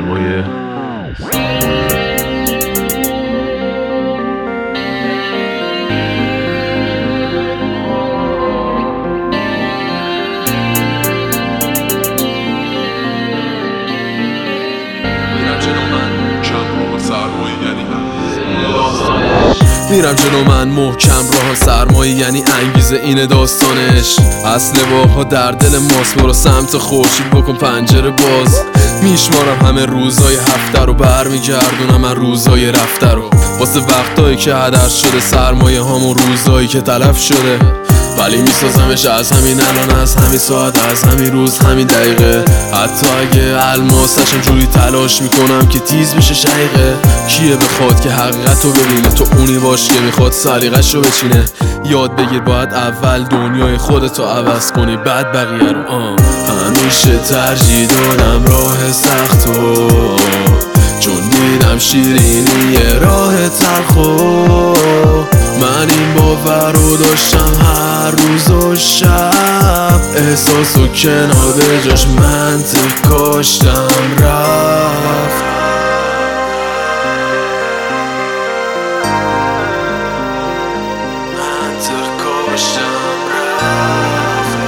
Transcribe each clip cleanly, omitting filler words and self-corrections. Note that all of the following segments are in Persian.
سرمایه میرم جلو من محکم راه سرمایه یعنی انگیزه اینه داستانش. اصل واها در دل ماست، برو سمت خورشید بکن پنجره باز. میشمارم همه روزای هفته رو، برمیگردونم من روزای رفته رو، واسه وقتایی که هدر شده، سرمایه هامون روزایی که تلف شده. ولی میسازمش از همین الان، از همین ساعت، از همین روز، همین دقیقه. حتی اگه الماسشم جوری تلاش میکنم که تیز بشه شقیقه. کیه بخواد که حقیقت رو ببینه؟ تو اونی باش که میخواد سلیقش رو بچینه. یاد بگیر باید اول دنیای خودتو عوض کنی، بعد بقیه رو. همیشه ترجیح دادم راه سختو، چون دیدم شیرینی راه تلخو. من این باور رو داشتم هر روز و شب، احساس و کنار به جاش منطق کاشتم رفت. منطق کاشتم رفت.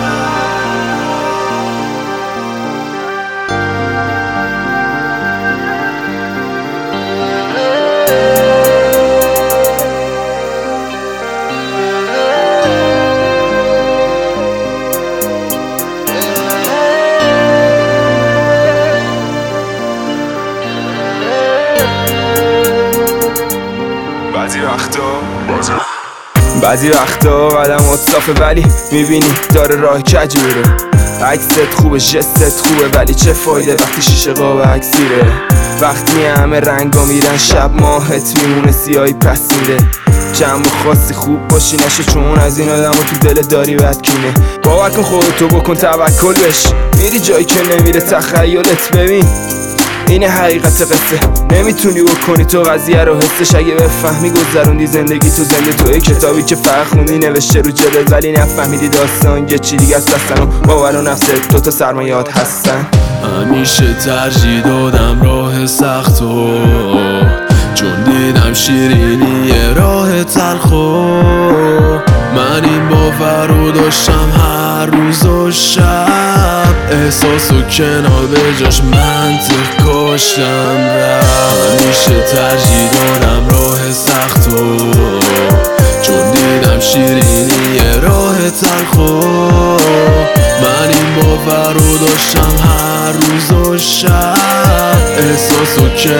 بعضی وقتا قدمات صافه ولی میبینی داره راه کجی میره. عکست خوبه، جست خوبه، ولی چه فایده وقتی شیشه قاب عکسیره. وقتی همه رنگا میرن، شب ماهت میمونه سیاهی پس میره. جمع و خاصی خوب باشی نشه، چون از این آدم تو دل داری بدکینه. باور کن خودتو بکن توکل بش، میری جایی که نمیره تخیلت. ببین اینه حقیقت قصه، نمیتونی بکنی تو قضیه رو حسش. اگه بفهمی گذروندی زندگی تو زنده توی کتابی که فقط خوندی نوشته رو جلد، ولی نفهمیدی داستان یه چی دیگه است دستن. و باور و نفست دوتا سرمایه‌ات هستن. همیشه ترجیح دادم راه سختو، چون دیدم شیرینی راه تلخو. من این باور رو داشتم هر روز و شب، احساس و کنار به جاش منطق کاشتم رفت. همیشه ترجیح دادم راه سختو، چون دیدم شیرینی راه تلخو. من این باور رو داشتم هر روز و شب، احساس و کنار